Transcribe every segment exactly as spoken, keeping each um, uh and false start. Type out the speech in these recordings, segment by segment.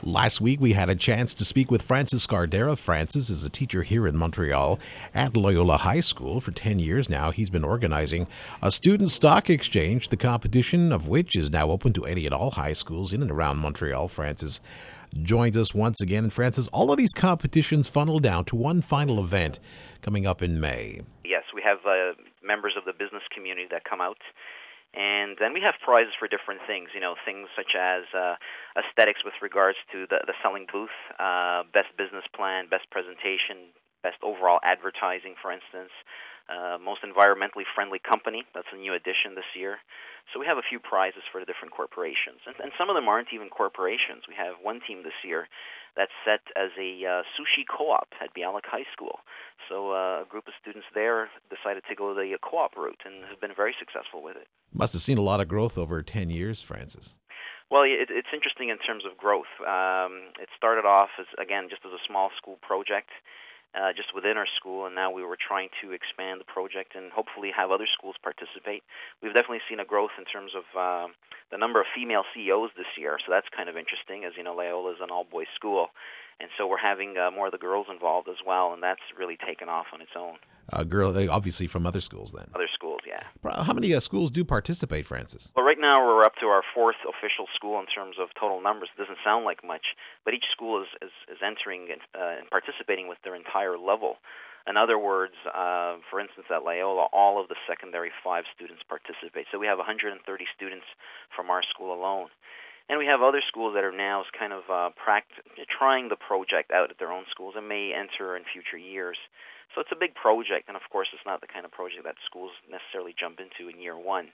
Last week, we had a chance to speak with Francis Scardera. Francis is a teacher here in Montreal at Loyola High School. For ten years now, he's been organizing a student stock exchange, the competition of which is now open to any and all high schools in and around Montreal. Francis joins us once again. And Francis, all of these competitions funnel down to one final event coming up in May. Yes, we have uh, members of the business community that come out. And then we have prizes for different things, you know, things such as uh, aesthetics with regards to the, the selling booth, uh, best business plan, best presentation, best overall advertising, for instance, uh, most environmentally friendly company. That's a new addition this year. So we have a few prizes for the different corporations. And, and some of them aren't even corporations. We have one team this year that's set as a uh, sushi co-op at Bialik High School. So uh, a group of students there decided to go the co-op route and have been very successful with it. Must have seen a lot of growth over ten years, Francis. Well, it, it's interesting in terms of growth. Um, it started off as, again, just as a small school project, uh, just within our school, and now we were trying to expand the project and hopefully have other schools participate. We've definitely seen a growth in terms of uh, the number of female C E Os this year, so that's kind of interesting. As you know, Loyola is an all-boys school, and so we're having uh, more of the girls involved as well, and that's really taken off on its own. Uh, girl, obviously from other schools then. Other schools, yeah. How many uh, schools do participate, Francis? Well, right now we're up to our fourth official school in terms of total numbers. It doesn't sound like much, but each school is, is, is entering and, uh, and participating with their entire level. In other words, uh, for instance, at Loyola, all of the secondary five students participate. So we have one hundred thirty students from our school alone. And we have other schools that are now kind of uh, pract- trying the project out at their own schools and may enter in future years. So it's a big project, and of course it's not the kind of project that schools necessarily jump into in year one.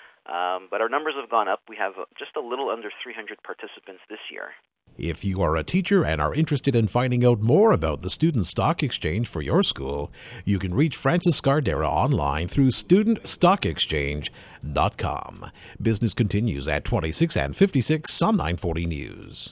Um, but our numbers have gone up. We have just a little under three hundred participants this year. If you are a teacher and are interested in finding out more about the Student Stock Exchange for your school, you can reach Francis Scardera online through student stock exchange dot com. Business continues at twenty-six and fifty-six on nine forty News.